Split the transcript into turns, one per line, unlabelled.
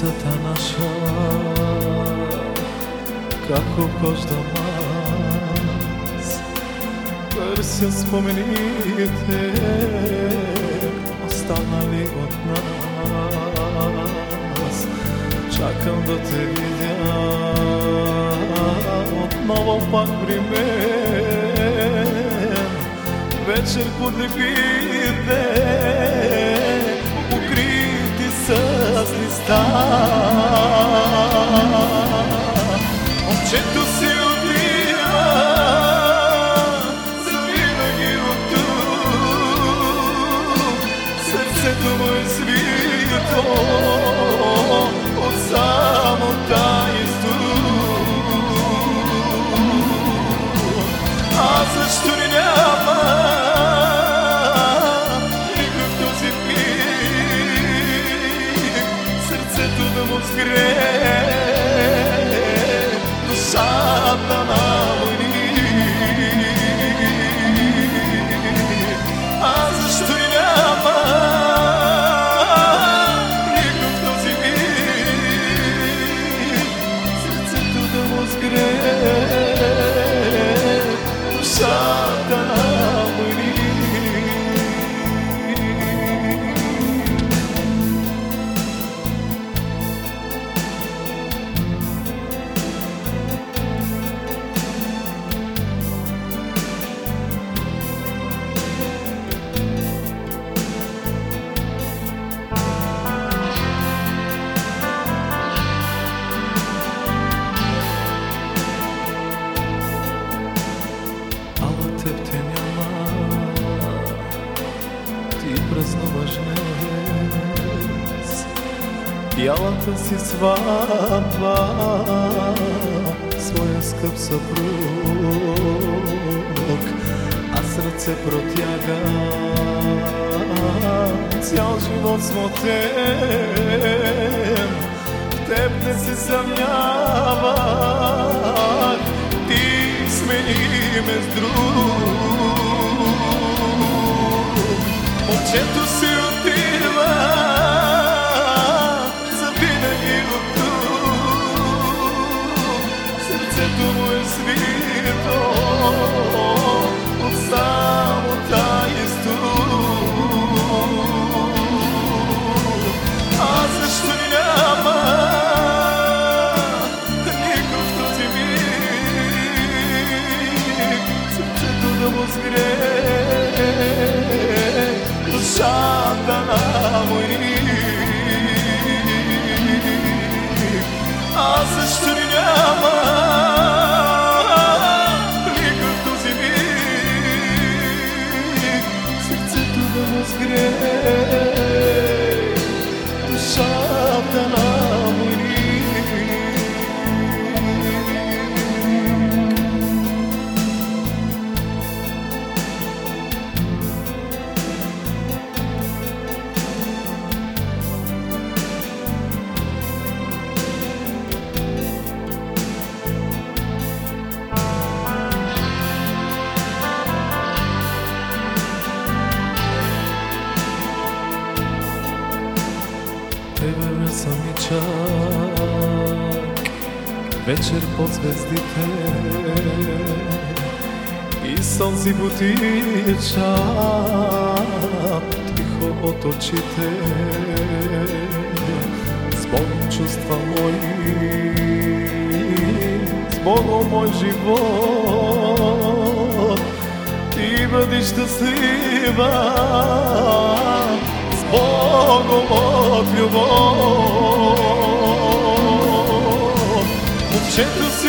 децата наша, како кожда маз, търся спомените, останали от нас. Чакам да те видя отново пак при мен, вечер под лепите, покрити с листа. Момчето си отива завинаги от тук, сърцето му е свито от самота изтук. А защо ни няма никак този миг, сърцето да му сгрее душата на войни? А защо ни няма никак този миг, сърцето да му сгрее душата на войни? Празнуваш днес бялата си сватба, своя скъп съпруг, аз ръце протягам, цял живот смутен, в теб не се съмнявах, ти смени ме с друг. Момчето си отива завинаги от тук, сърцето му е свито от самота изтук. А защо ни няма никой в този миг, сърцето да му сгрее душата на войни? А защо ни няма никой в този миг, сърцето да му сгрее душата на войни? Тебе съм и чак вечер под звездите и сълзи потичат тихо от очите. С Богом чувства мои, с Богом мой живот, ти бъди щастлива, с Богом от любов. Момчето си